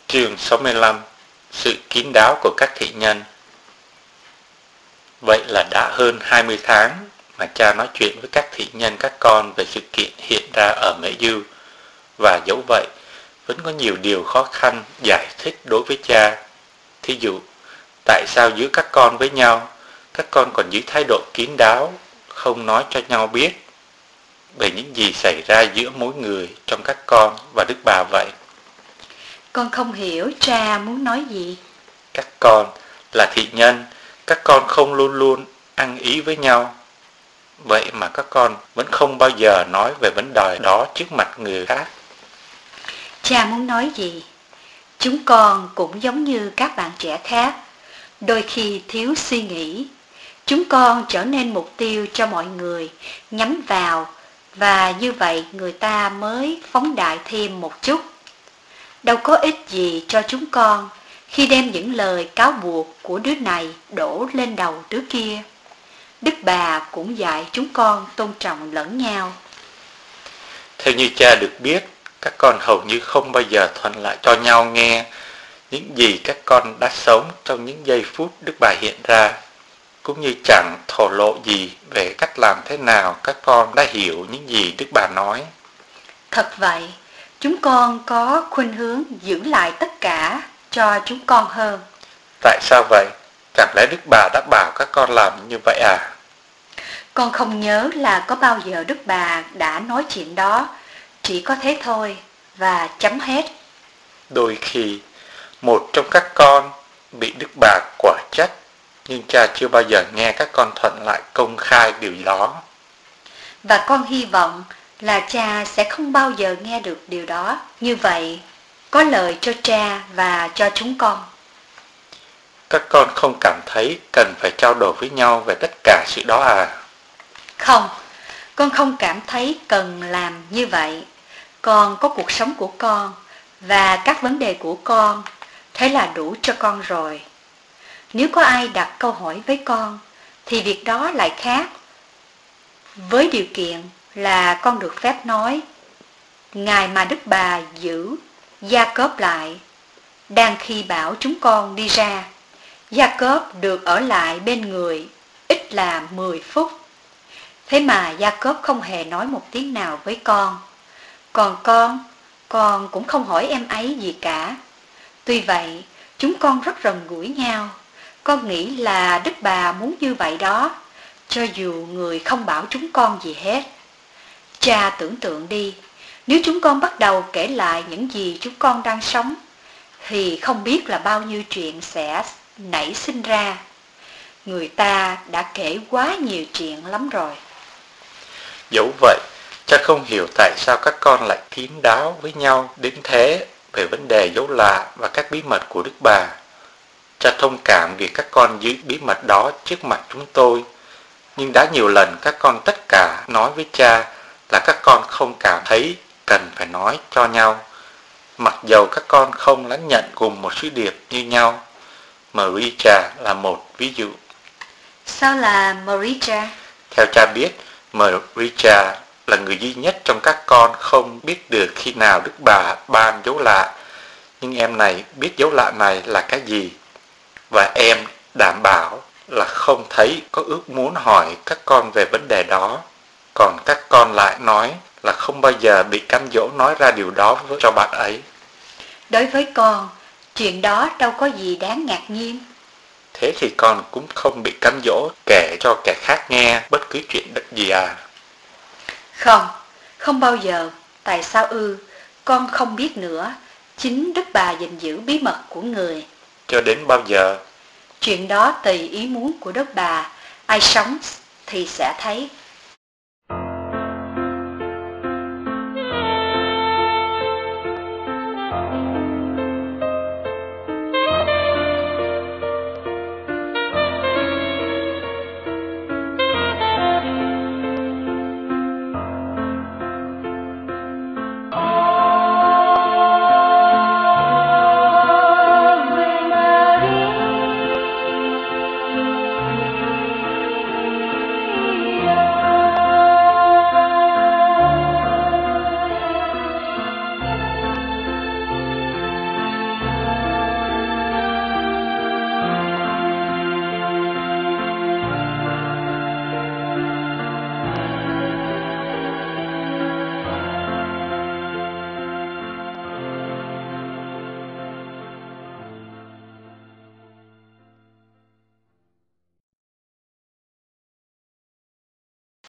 Chương 65: Sự kín đáo của các thị nhân. Vậy là đã hơn 20 tháng mà cha nói chuyện với các thị nhân các con về sự kiện hiện ra ở Mễ Dư, và dẫu vậy vẫn có nhiều điều khó khăn giải thích đối với cha. Thí dụ, tại sao giữa các con với nhau, các con còn giữ thái độ kín đáo, không nói cho nhau biết về những gì xảy ra giữa mỗi người trong các con và Đức Bà vậy? Con không hiểu cha muốn nói gì. Các con là thị nhân, các con không luôn luôn ăn ý với nhau. Vậy mà các con vẫn không bao giờ nói về vấn đề đó trước mặt người khác. Cha muốn nói gì? Chúng con cũng giống như các bạn trẻ khác, đôi khi thiếu suy nghĩ. Chúng con trở nên mục tiêu cho mọi người nhắm vào, và như vậy người ta mới phóng đại thêm một chút. Đâu có ích gì cho chúng con khi đem những lời cáo buộc của đứa này đổ lên đầu đứa kia. Đức Bà cũng dạy chúng con tôn trọng lẫn nhau. Theo như cha được biết, các con hầu như không bao giờ thuận lại cho nhau nghe những gì các con đã sống trong những giây phút Đức Bà hiện ra, cũng như chẳng thổ lộ gì về cách làm thế nào các con đã hiểu những gì Đức Bà nói. Thật vậy, chúng con có khuynh hướng giữ lại tất cả cho chúng con hơn. Tại sao vậy? Chẳng lẽ Đức Bà đã bảo các con làm như vậy à? Con không nhớ là có bao giờ Đức Bà đã nói chuyện đó, chỉ có thế thôi và chấm hết. Đôi khi, một trong các con bị Đức Bà quả trách, nhưng cha chưa bao giờ nghe các con thuận lại công khai điều đó. Và con hy vọng là cha sẽ không bao giờ nghe được điều đó. Như vậy, có lợi cho cha và cho chúng con. Các con không cảm thấy cần phải trao đổi với nhau về tất cả sự đó à? Không, con không cảm thấy cần làm như vậy. Con có cuộc sống của con và các vấn đề của con, thế là đủ cho con rồi. Nếu có ai đặt câu hỏi với con, thì việc đó lại khác. Với điều kiện là con được phép nói. Ngày mà Đức Bà giữ Gia-cốp lại, đang khi bảo chúng con đi ra, Gia-cốp được ở lại bên người ít là 10 phút. Thế mà Gia-cốp không hề nói một tiếng nào với con. Còn con cũng không hỏi em ấy gì cả. Tuy vậy, chúng con rất gần gũi nhau. Con nghĩ là Đức Bà muốn như vậy đó, cho dù người không bảo chúng con gì hết. Cha tưởng tượng đi, nếu chúng con bắt đầu kể lại những gì chúng con đang sống, thì không biết là bao nhiêu chuyện sẽ nảy sinh ra. Người ta đã kể quá nhiều chuyện lắm rồi. Dẫu vậy, cha không hiểu tại sao các con lại kín đáo với nhau đến thế về vấn đề dấu lạ và các bí mật của Đức Bà. Cha thông cảm vì các con giữ bí mật đó trước mặt chúng tôi, nhưng đã nhiều lần các con tất cả nói với cha là các con không cảm thấy cần phải nói cho nhau, mặc dầu các con không lắng nhận cùng một sứ điệp như nhau. Marija là một ví dụ. Sao là Marija? Theo cha biết, Marija là người duy nhất trong các con không biết được khi nào Đức Bà ban dấu lạ, nhưng em này biết dấu lạ này là cái gì, và em đảm bảo là không thấy có ước muốn hỏi các con về vấn đề đó. Còn các con lại nói là không bao giờ bị cám dỗ nói ra điều đó cho bạn ấy. Đối với con, chuyện đó đâu có gì đáng ngạc nhiên. Thế thì con cũng không bị cám dỗ kể cho kẻ khác nghe bất cứ chuyện gì à? Không, không bao giờ. Tại sao ư? Con không biết nữa. Chính Đức Bà gìn giữ bí mật của người. Cho đến bao giờ? Chuyện đó tùy ý muốn của Đức Bà. Ai sống thì sẽ thấy.